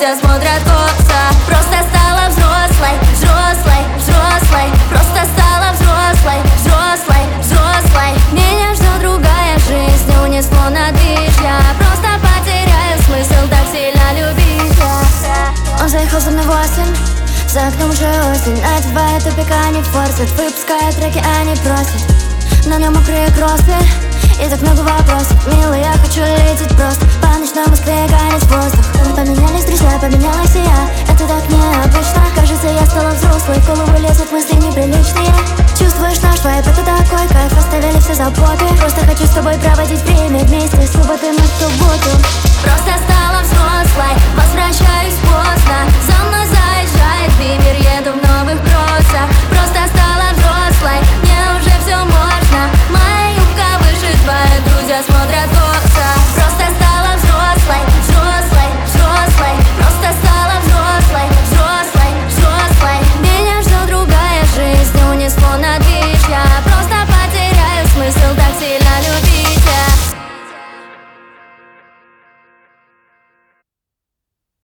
все смотрят косо. Просто стала взрослой, взрослой, взрослой. Просто стала взрослой, взрослой, взрослой. Меня ждет другая жизнь, унесло на движ. Я просто потеряю смысл так сильно любить. Он заехал за мной 8, за окном уже осень. Надевает тупика, не форсит, выпускает треки, а не просит. На нем мокрые кроссы и так много вопросов. Милый, я хочу лететь просто по ночной Москве, гонять воздух. Поменялись друзья, поменялась и я. Это так необычно. Кажется, я стала взрослой, в голову лезут мысли неприличные. Чувствуешь наш вайб, это такой кайф. Оставили все заботы. Просто хочу с тобой проводить время вместе. Субботы